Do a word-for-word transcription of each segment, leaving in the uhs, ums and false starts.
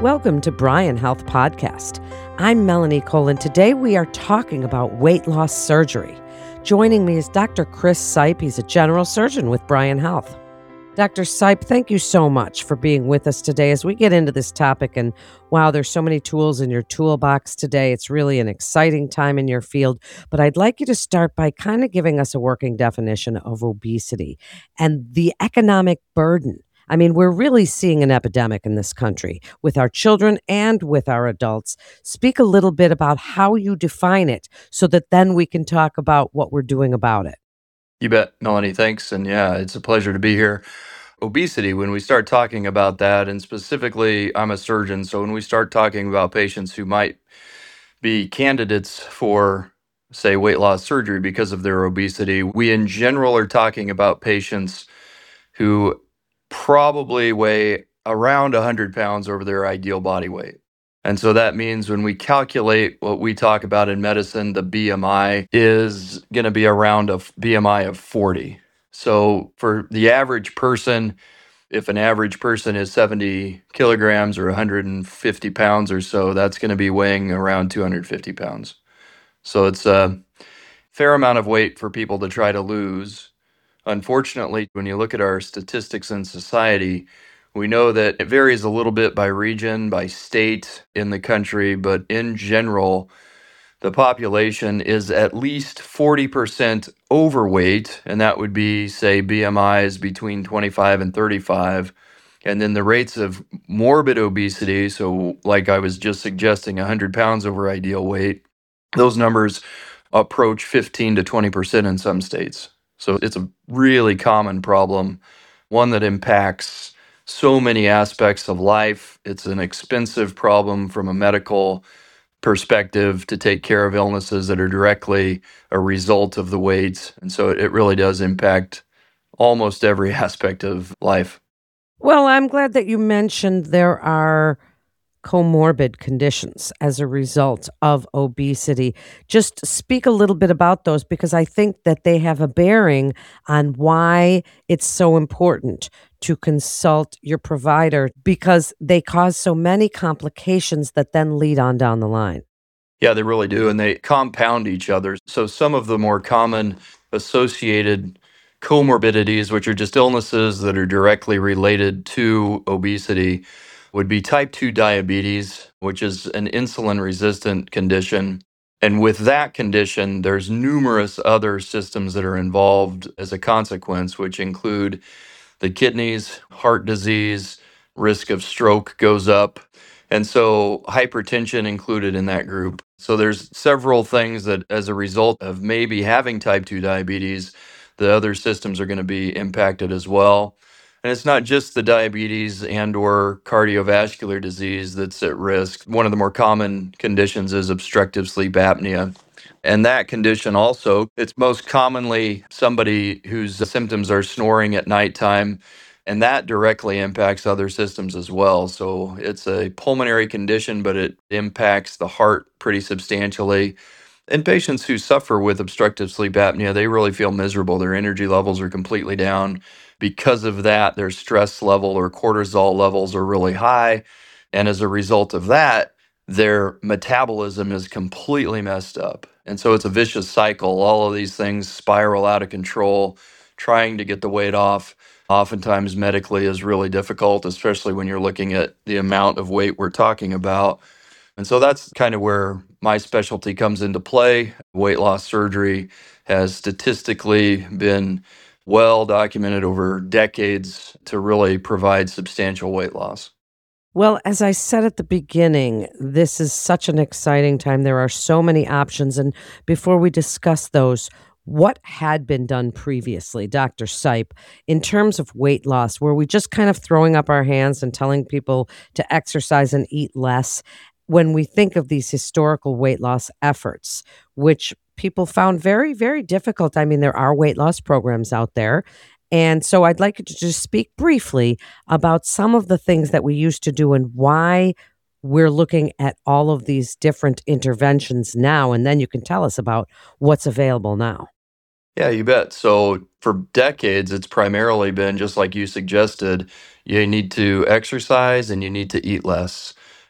Welcome to Bryan Health Podcast. I'm Melanie Cole, and today we are talking about weight loss surgery. Joining me is Doctor Chris Sipe. He's a general surgeon with Bryan Health. Doctor Sipe, thank you so much for being with us today as we get into this topic. And wow, there's so many tools in your toolbox today. It's really an exciting time in your field. But I'd like you to start by kind of giving us a working definition of obesity and the economic burden. I mean, we're really seeing an epidemic in this country with our children and with our adults. Speak a little bit about how you define it so that then we can talk about what we're doing about it. You bet, Melanie. Thanks. And yeah, it's a pleasure to be here. Obesity, when we start talking about that, and specifically, I'm a surgeon, so when we start talking about patients who might be candidates for, say, weight loss surgery because of their obesity, we in general are talking about patients who probably weigh around one hundred pounds over their ideal body weight. And so that means when we calculate what we talk about in medicine, the B M I is going to be around a B M I of forty. So for the average person, if an average person is seventy kilograms or one hundred fifty pounds or so, that's going to be weighing around two hundred fifty pounds. So it's a fair amount of weight for people to try to lose. Unfortunately, when you look at our statistics in society, we know that it varies a little bit by region, by state in the country, but in general, the population is at least forty percent overweight, and that would be, say, B M Is between twenty-five and thirty-five. And then the rates of morbid obesity, so like I was just suggesting, one hundred pounds over ideal weight, those numbers approach fifteen to twenty percent in some states. So it's a really common problem, one that impacts so many aspects of life. It's an expensive problem from a medical perspective to take care of illnesses that are directly a result of the weight. And so it really does impact almost every aspect of life. Well, I'm glad that you mentioned there are comorbid conditions as a result of obesity. Just speak a little bit about those because I think that they have a bearing on why it's so important to consult your provider because they cause so many complications that then lead on down the line. Yeah, they really do. And they compound each other. So some of the more common associated comorbidities, which are just illnesses that are directly related to obesity, would be type two diabetes, which is an insulin-resistant condition. And with that condition, there's numerous other systems that are involved as a consequence, which include the kidneys, heart disease, risk of stroke goes up. And so hypertension included in that group. So there's several things that as a result of maybe having type two diabetes, the other systems are going to be impacted as well. And it's not just the diabetes and or cardiovascular disease that's at risk. One of the more common conditions is obstructive sleep apnea. And that condition also, it's most commonly somebody whose symptoms are snoring at nighttime, and that directly impacts other systems as well. So it's a pulmonary condition, but it impacts the heart pretty substantially. And patients who suffer with obstructive sleep apnea, they really feel miserable. Their energy levels are completely down. Because of that, their stress level or cortisol levels are really high. And as a result of that, their metabolism is completely messed up. And so it's a vicious cycle. All of these things spiral out of control. Trying to get the weight off, oftentimes medically, is really difficult, especially when you're looking at the amount of weight we're talking about. And so that's kind of where my specialty comes into play. Weight loss surgery has statistically been well documented over decades to really provide substantial weight loss. Well, as I said at the beginning, this is such an exciting time. There are so many options. And before we discuss those, what had been done previously, Doctor Sipe, in terms of weight loss? Were we just kind of throwing up our hands and telling people to exercise and eat less? When we think of these historical weight loss efforts, which people found very, very difficult. I mean, there are weight loss programs out there. And so I'd like you to just speak briefly about some of the things that we used to do and why we're looking at all of these different interventions now. And then you can tell us about what's available now. Yeah, you bet. So for decades, it's primarily been just like you suggested, you need to exercise and you need to eat less.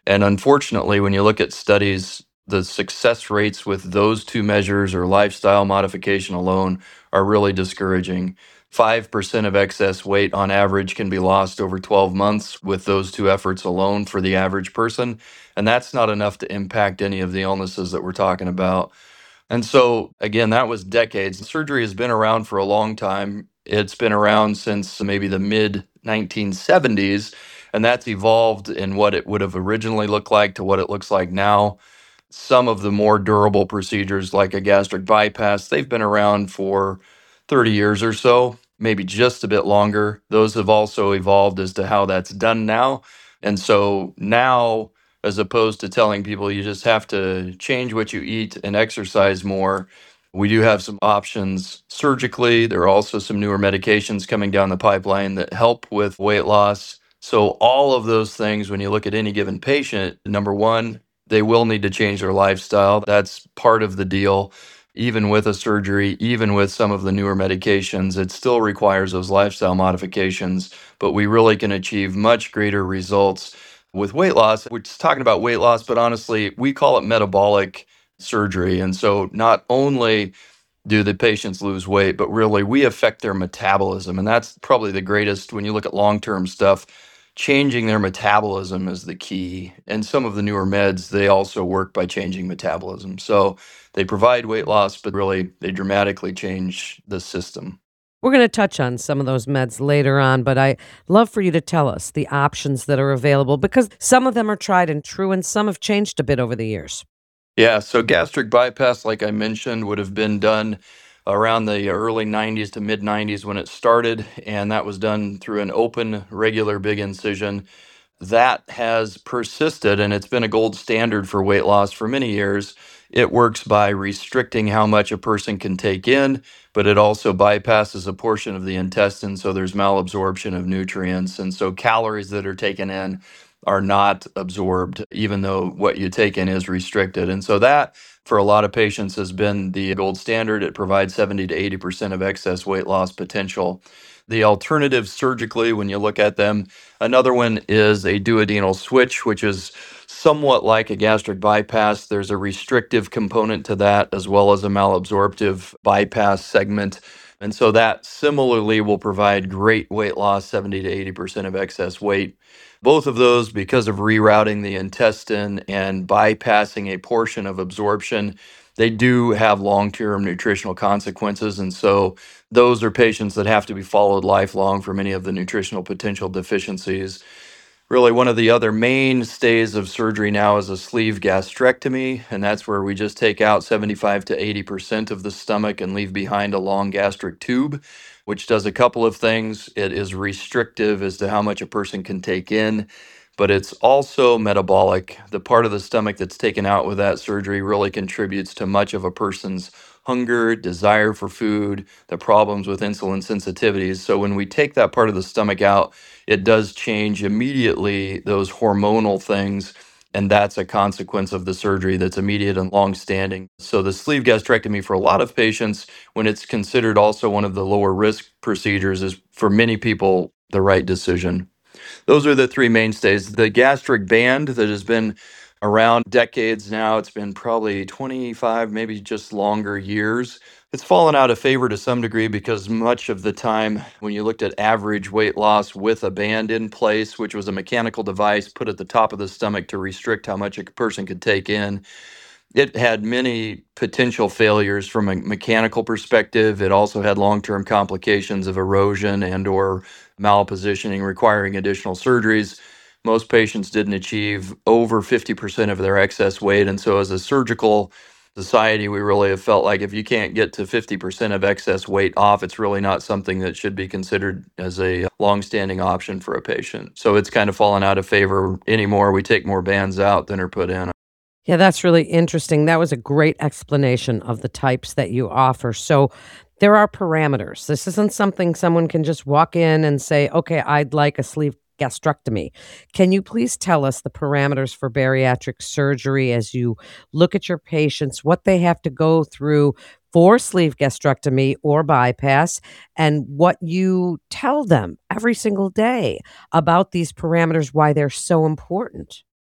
And unfortunately, when you look at studies, the success rates with those two measures or lifestyle modification alone are really discouraging. five percent of excess weight on average can be lost over twelve months with those two efforts alone for the average person. And that's not enough to impact any of the illnesses that we're talking about. And so, again, that was decades. Surgery has been around for a long time. It's been around since maybe the mid nineteen seventies, and that's evolved in what it would have originally looked like to what it looks like now. Some of the more durable procedures, like a gastric bypass, they've been around for thirty years or so, maybe just a bit longer. Those have also evolved as to how that's done now. And so now, as opposed to telling people you just have to change what you eat and exercise more, we do have some options surgically. There are also some newer medications coming down the pipeline that help with weight loss. So, all of those things, when you look at any given patient, number one, they will need to change their lifestyle. That's part of the deal. Even with a surgery, even with some of the newer medications, it still requires those lifestyle modifications, but we really can achieve much greater results with weight loss. We're just talking about weight loss, but honestly, we call it metabolic surgery. And so not only do the patients lose weight, but really we affect their metabolism. And that's probably the greatest when you look at long term stuff. Changing their metabolism is the key. And some of the newer meds, they also work by changing metabolism. So they provide weight loss, but really they dramatically change the system. We're going to touch on some of those meds later on, but I love for you to tell us the options that are available because some of them are tried and true and some have changed a bit over the years. Yeah, so gastric bypass, like I mentioned, would have been done around the early nineties to mid nineties when it started, and that was done through an open, regular big incision. That has persisted and it's been a gold standard for weight loss for many years. It works by restricting how much a person can take in, but it also bypasses a portion of the intestine, so there's malabsorption of nutrients. And so calories that are taken in are not absorbed, even though what you take in is restricted. And so that, for a lot of patients, has been the gold standard. It provides seventy to eighty percent of excess weight loss potential. The alternatives surgically, when you look at them, another one is a duodenal switch, which is somewhat like a gastric bypass. There's a restrictive component to that, as well as a malabsorptive bypass segment. And so that similarly will provide great weight loss, seventy to eighty percent of excess weight. Both of those, because of rerouting the intestine and bypassing a portion of absorption, they do have long term nutritional consequences. And so those are patients that have to be followed lifelong for many of the nutritional potential deficiencies. Really, one of the other mainstays of surgery now is a sleeve gastrectomy, and that's where we just take out seventy-five to eighty percent of the stomach and leave behind a long gastric tube, which does a couple of things. It is restrictive as to how much a person can take in, but it's also metabolic. The part of the stomach that's taken out with that surgery really contributes to much of a person's hunger, desire for food, the problems with insulin sensitivities. So when we take that part of the stomach out, it does change immediately those hormonal things. And that's a consequence of the surgery that's immediate and long-standing. So the sleeve gastrectomy for a lot of patients, when it's considered also one of the lower risk procedures, is for many people the right decision. Those are the three mainstays. The gastric band that has been around decades now, it's been probably twenty-five, maybe just longer years. It's fallen out of favor to some degree because much of the time, when you looked at average weight loss with a band in place, which was a mechanical device put at the top of the stomach to restrict how much a person could take in, it had many potential failures from a mechanical perspective. It also had long-term complications of erosion and or malpositioning requiring additional surgeries. Most patients didn't achieve over fifty percent of their excess weight. And so as a surgical society, we really have felt like if you can't get to fifty percent of excess weight off, it's really not something that should be considered as a long-standing option for a patient. So it's kind of fallen out of favor anymore. We take more bands out than are put in. Yeah, that's really interesting. That was a great explanation of the types that you offer. So there are parameters. This isn't something someone can just walk in and say, okay, I'd like a sleeve gastrectomy. Can you please tell us the parameters for bariatric surgery as you look at your patients, what they have to go through for sleeve gastrectomy or bypass, and what you tell them every single day about these parameters, why they're so important?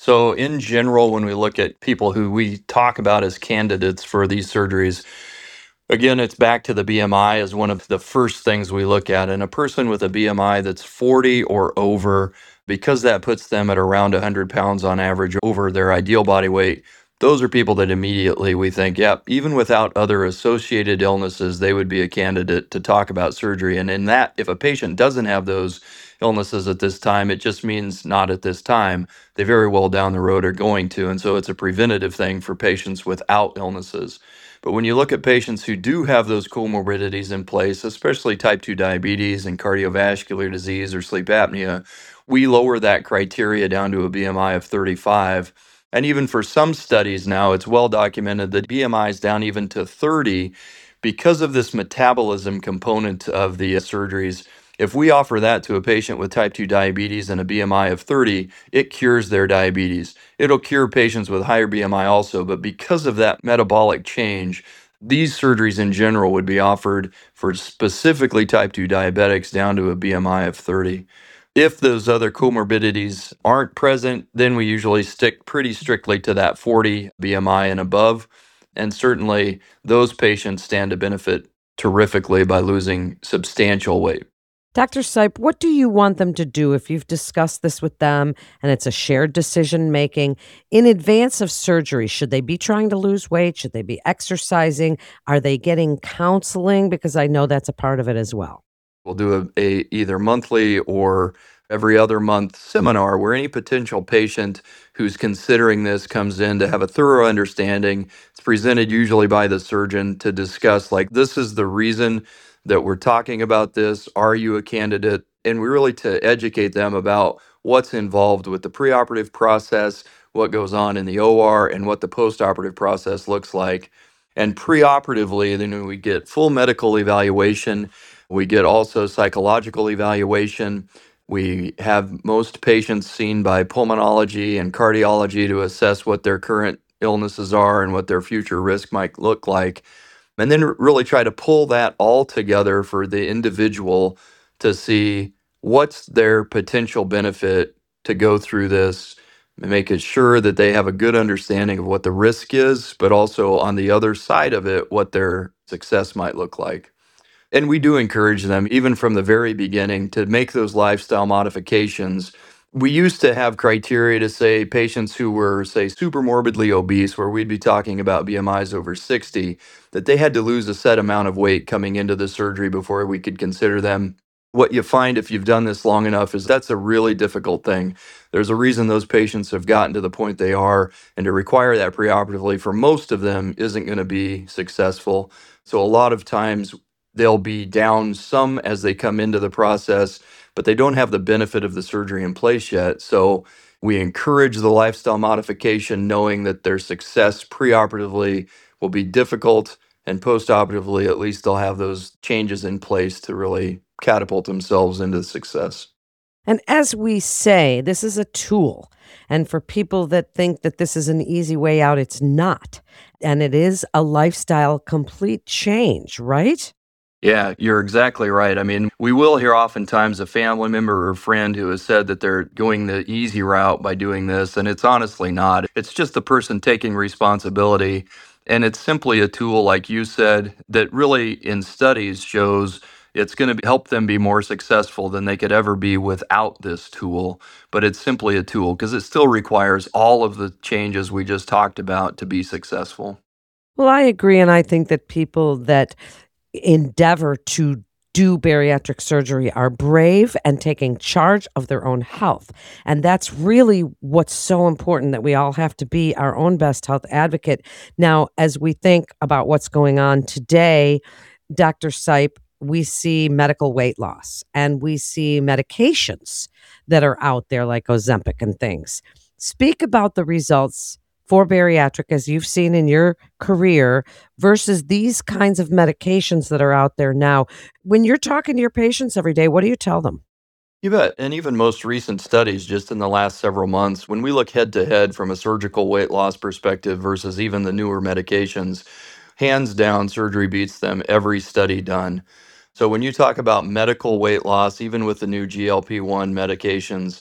So, in general, when we look at people who we talk about as candidates for these surgeries, again, it's back to the B M I as one of the first things we look at. And a person with a B M I that's forty or over, because that puts them at around one hundred pounds on average over their ideal body weight, those are people that immediately we think, yeah, even without other associated illnesses, they would be a candidate to talk about surgery. And in that, if a patient doesn't have those illnesses at this time, it just means not at this time. They very well down the road are going to. And so it's a preventative thing for patients without illnesses. But when you look at patients who do have those comorbidities in place, especially type two diabetes and cardiovascular disease or sleep apnea, we lower that criteria down to a B M I of thirty-five. And even for some studies now, it's well documented that B M I is down even to thirty because of this metabolism component of the uh, surgeries. If we offer that to a patient with type two diabetes and a B M I of thirty, it cures their diabetes. It'll cure patients with higher B M I also, but because of that metabolic change, these surgeries in general would be offered for specifically type two diabetics down to a B M I of thirty. If those other comorbidities aren't present, then we usually stick pretty strictly to that forty B M I and above. And certainly those patients stand to benefit terrifically by losing substantial weight. Doctor Sipe, what do you want them to do if you've discussed this with them and it's a shared decision making in advance of surgery? Should they be trying to lose weight? Should they be exercising? Are they getting counseling? Because I know that's a part of it as well. We'll do a, a either monthly or every other month seminar where any potential patient who's considering this comes in to have a thorough understanding. It's presented usually by the surgeon to discuss, like, this is the reason that we're talking about this. Are you a candidate? And we really to educate them about what's involved with the preoperative process, what goes on in the O R, and what the postoperative process looks like. And preoperatively, then we get full medical evaluation. We get also psychological evaluation. We have most patients seen by pulmonology and cardiology to assess what their current illnesses are and what their future risk might look like. And then really try to pull that all together for the individual to see what's their potential benefit to go through this, and make it sure that they have a good understanding of what the risk is, but also on the other side of it, what their success might look like. And we do encourage them, even from the very beginning, to make those lifestyle modifications. We used to have criteria to say patients who were, say, super morbidly obese, where we'd be talking about B M Is over sixty, that they had to lose a set amount of weight coming into the surgery before we could consider them. What you find if you've done this long enough is that's a really difficult thing. There's a reason those patients have gotten to the point they are, and to require that preoperatively for most of them isn't going to be successful. So a lot of times they'll be down some as they come into the process, but they don't have the benefit of the surgery in place yet. So we encourage the lifestyle modification, knowing that their success preoperatively will be difficult, and postoperatively, at least they'll have those changes in place to really catapult themselves into success. And as we say, this is a tool. And for people that think that this is an easy way out, it's not. And it is a lifestyle complete change, right? Yeah, you're exactly right. I mean, we will hear oftentimes a family member or friend who has said that they're going the easy route by doing this, and it's honestly not. It's just the person taking responsibility, and it's simply a tool, like you said, that really in studies shows it's going to help them be more successful than they could ever be without this tool. But it's simply a tool because it still requires all of the changes we just talked about to be successful. Well, I agree. And I think that people that endeavor to do bariatric surgery are brave and taking charge of their own health. And that's really what's so important, that we all have to be our own best health advocate. Now, as we think about what's going on today, Doctor Sipe, we see medical weight loss and we see medications that are out there like Ozempic and things. Speak about the results for bariatric as you've seen in your career versus these kinds of medications that are out there now. When you're talking to your patients every day, what do you tell them? You bet. And even most recent studies, just in the last several months, when we look head to head from a surgical weight loss perspective versus even the newer medications, hands down, surgery beats them every study done. So when you talk about medical weight loss, even with the new G L P one medications,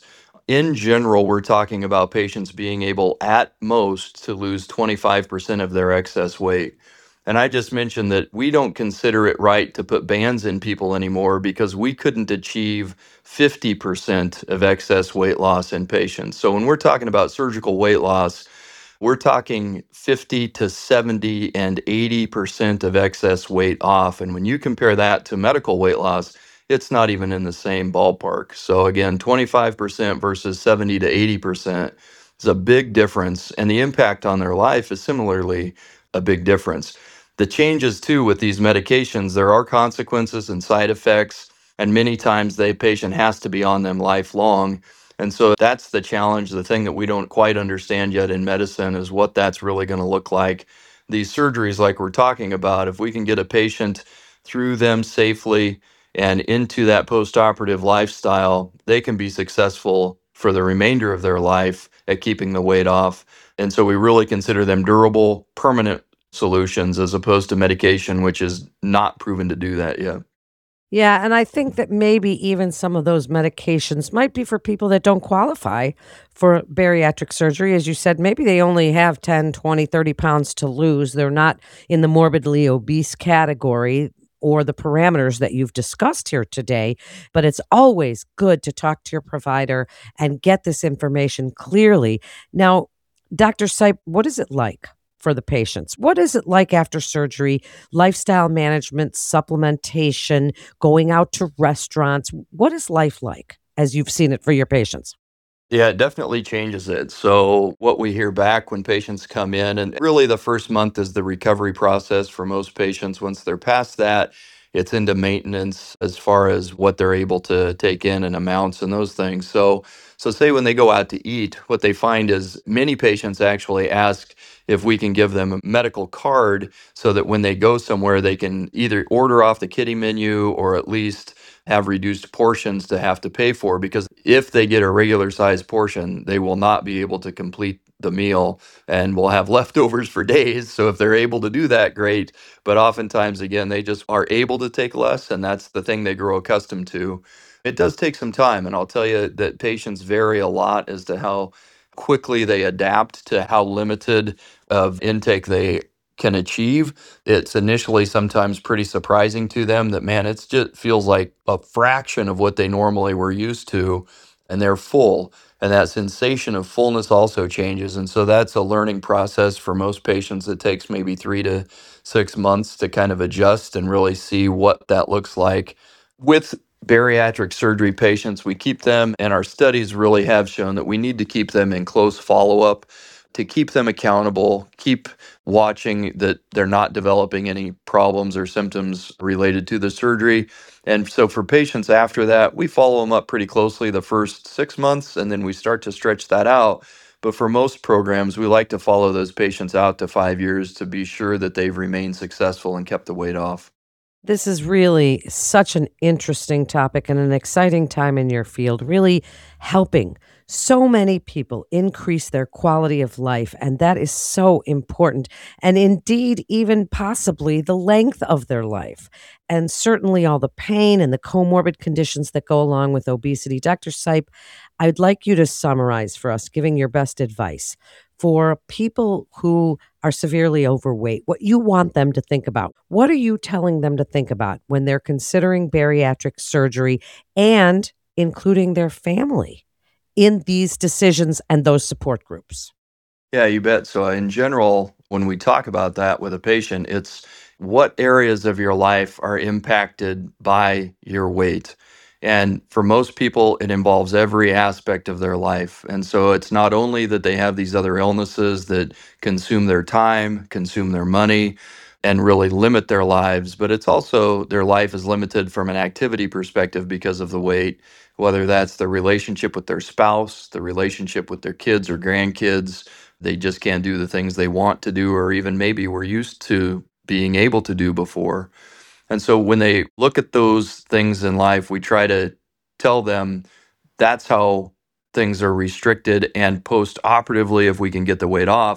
In general, we're talking about patients being able at most to lose twenty-five percent of their excess weight. And I just mentioned that we don't consider it right to put bands in people anymore because we couldn't achieve fifty percent of excess weight loss in patients. So when we're talking about surgical weight loss, we're talking fifty to seventy and eighty percent of excess weight off. And when you compare that to medical weight loss, it's not even in the same ballpark. So again, twenty-five percent versus seventy to eighty percent is a big difference. And the impact on their life is similarly a big difference. The changes too with these medications, there are consequences and side effects, and many times the patient has to be on them lifelong. And so that's the challenge. The thing that we don't quite understand yet in medicine is what that's really going to look like. These surgeries, like we're talking about, if we can get a patient through them safely and into that postoperative lifestyle, they can be successful for the remainder of their life at keeping the weight off. And so we really consider them durable, permanent solutions as opposed to medication, which is not proven to do that yet. Yeah, and I think that maybe even some of those medications might be for people that don't qualify for bariatric surgery. As you said, maybe they only have ten, twenty, thirty pounds to lose. They're not in the morbidly obese category or the parameters that you've discussed here today. But it's always good to talk to your provider and get this information clearly. Now, Doctor Sipe, what is it like for the patients? What is it like after surgery? Lifestyle management, supplementation, going out to restaurants. What is life like as you've seen it for your patients? Yeah, it definitely changes it. So, what we hear back when patients come in, and really the first month is the recovery process for most patients. Once they're past that, it's into maintenance as far as what they're able to take in and amounts and those things. So, so say when they go out to eat, what they find is many patients actually ask if we can give them a medical card so that when they go somewhere, they can either order off the kiddie menu or at least have reduced portions to have to pay for, because if they get a regular size portion, they will not be able to complete the meal and will have leftovers for days. So if they're able to do that, great. But oftentimes, again, they just are able to take less, and that's the thing they grow accustomed to. It does take some time, and I'll tell you that patients vary a lot as to how quickly they adapt to how limited of intake they can achieve. It's initially sometimes pretty surprising to them that, man, it's just feels like a fraction of what they normally were used to, and they're full. And that sensation of fullness also changes. And so that's a learning process for most patients. It takes maybe three to six months to kind of adjust and really see what that looks like. With bariatric surgery patients, we keep them, and our studies really have shown that we need to keep them in close follow up to keep them accountable, keep watching that they're not developing any problems or symptoms related to the surgery. And so for patients after that, we follow them up pretty closely the first six months, and then we start to stretch that out. But for most programs, we like to follow those patients out to five years to be sure that they've remained successful and kept the weight off. This is really such an interesting topic and an exciting time in your field, really helping so many people increase their quality of life. And that is so important. And indeed, even possibly the length of their life. And certainly all the pain and the comorbid conditions that go along with obesity. Doctor Sipe, I'd like you to summarize for us, giving your best advice for people who are severely overweight, what you want them to think about. What are you telling them to think about when they're considering bariatric surgery and including their family in these decisions and those support groups? Yeah, you bet. So, in general, when we talk about that with a patient, it's what areas of your life are impacted by your weight. And for most people, it involves every aspect of their life. And so it's not only that they have these other illnesses that consume their time, consume their money, and really limit their lives, but it's also their life is limited from an activity perspective because of the weight, whether that's the relationship with their spouse, the relationship with their kids or grandkids. They just can't do the things they want to do, or even maybe were used to being able to do before. And so when they look at those things in life, we try to tell them that's how things are restricted. And post operatively, if we can get the weight off,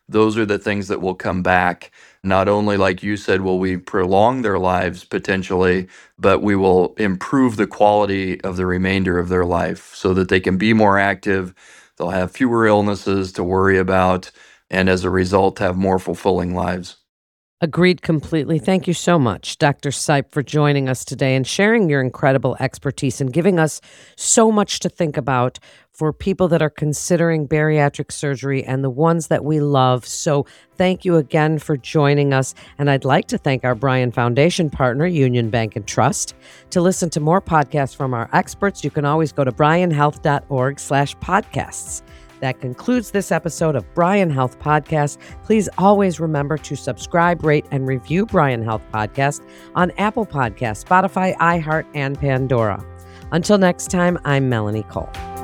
those are the things that will come back. Not only, like you said, will we prolong their lives potentially, but we will improve the quality of the remainder of their life so that they can be more active, they'll have fewer illnesses to worry about, and as a result, have more fulfilling lives. Agreed completely. Thank you so much, Doctor Sipe, for joining us today and sharing your incredible expertise and giving us so much to think about for people that are considering bariatric surgery and the ones that we love. So thank you again for joining us. And I'd like to thank our Bryan Foundation partner, Union Bank and Trust. To listen to more podcasts from our experts, you can always go to bryan health dot org slash podcasts. That concludes this episode of Bryan Health Podcast. Please always remember to subscribe, rate, and review Bryan Health Podcast on Apple Podcasts, Spotify, iHeart, and Pandora. Until next time, I'm Melanie Cole.